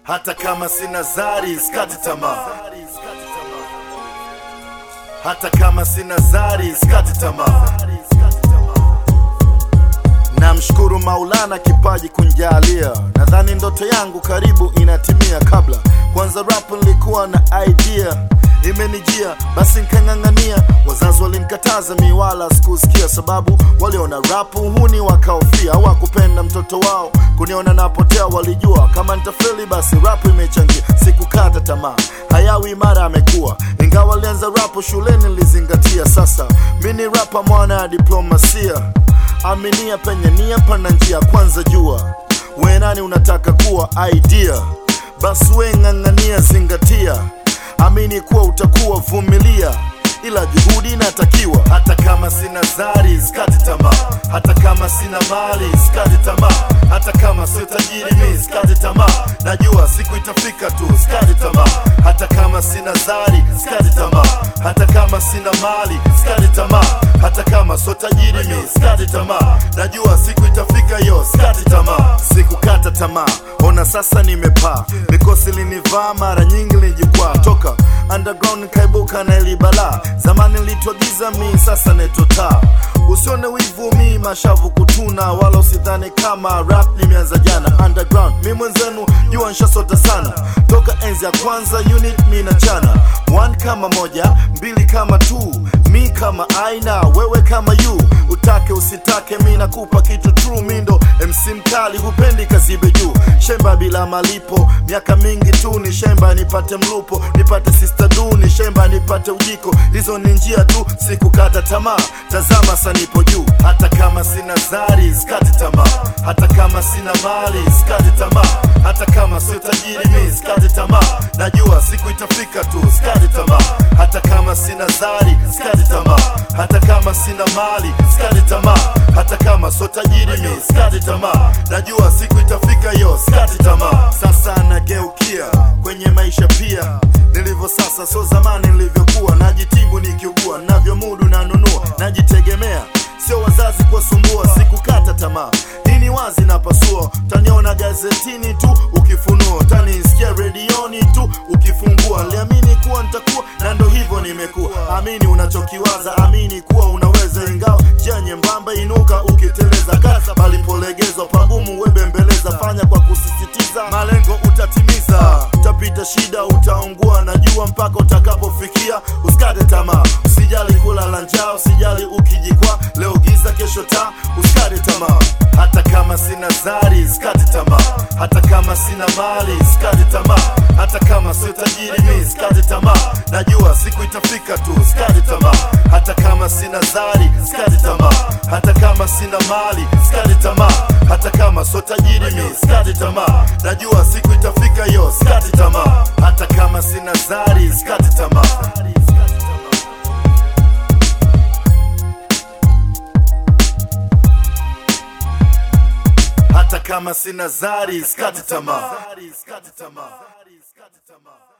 Hata kama sina zari, skati tamaa. Hata kama sina zari, skati tamaa. Namshukuru Maulana kipaji kunjalia. Nadhani ndoto yangu karibu inatimia. Kabla kwanza rap nilikuwa na idea, imenijia basi nkang'ang'ania. Wazazi walinikataza mi wala sikusikia, sababu waliona rap huni wakaofia. Hawakupenda mtoto wao kuniona napotea, walijua kama nitafeli basi rap imechangia. Sikukata tamaa, hayawi mara amekuwa. Ingawa walianza rap shuleni nilizingatia. Sasa mini rapa mwana ya diplomasia. Aminia penye nia pana njia, kwanza jua we nani unataka kuwa idea. Basi we ng'ang'ania, zingatia, amini kuwa utakuwa, vumilia, ila juhudi inatakiwa. Hata kama sina zari, skati tamaa. Hata kama sina mali, skati tamaa. Hata kama sio tajiri mi, skati tamaa. Najua siku itafika tu, skati tamaa. Hata kama sina zari, skati tamaa. Hata kama sina mali, skati tamaa. Hata kama sio tajiri mi, skati tamaa. Najua siku itafika yo, skati tamaa. Sikukata tamaa, ona sasa nimepaa. Mikosi linivaa mara nyingi nijikwaa. Toka underground nikaibuka na ilibala. Zamani nilitwagiza mi, sasa netota. Usione wivu mi mashavu kutuna, wala usidhani kama rap nimeanza jana. Underground mi mwenzenu jua nshasota sana. Toka enzi ya kwanza unit mi na chana. 1 kama moja, 2 kama 2. Mi kama aina, wewe kama you. Utake usitake mi nakupa kitu true. Mindo MC mkali, hupendi kazibe juu. Shemba bila malipo, miaka mingi tu. Ni shemba nipate mlupo, nipate sister du. Ni shemba nipate ujiko, hizo ni njia tu. Sikukata tamaa, tazama sanipo juu. Hata kama sina zari, skati tamaa. Hata kama sina mali, skati tamaa. Hata kama sio tajiri mi, skati tamaa. Najua siku itafika tu, skati tamaa. Hata kama sina zari, skati tamaa. Hata kama sina mali, skati tamaa. Hata kama sio tajiri mi, skati tamaa. Najua siku itafika yo, skati tamaa. Sasa nageukia kwenye maisha pia. Nilivyo sasa so zamani nilivyokuwa. Najitibu nikiugua, navyomudu na nunua. Najitegemea, sio wazazi kuwasumbua. Sikukata tamaa, nini wazi na pasua. Taniona gazetini tu ukifunua, tanisikia redioni tu ukifungua. Liamini kuwa nitakuwa, na ndo hivyo nimekuwa. Amini unachokiwaza, amini kuwa unaweza. Ingawa njia nyembamba, inuka ukiteleza. Kaza palipolegezwa, pagumu webembeleza. Fanya kwa kusisitiza, malengo utatimiza. Utapita shida, utaungua, najua mpaka utakapofikia. Usikate tamaa, usijali kulala njaa, usijali ukijikwa. Leo giza kesho taa, usikate tamaa. Hata kama sina zari, skati tamaa. Hata kama sina mali, skati tamaa. Hata kama sio tajiri mi, skati tamaa. Najua siku itafika tu, skati tamaa. Hata kama sina zari, skati tamaa. Hata kama sina mali, skati tamaa. Hata kama sio tajiri mi, skati tamaa. Najua siku itafika yo, skati tamaa. Hata kama sina zari, skati tamaa. Hata kama sina zari, skati tamaa.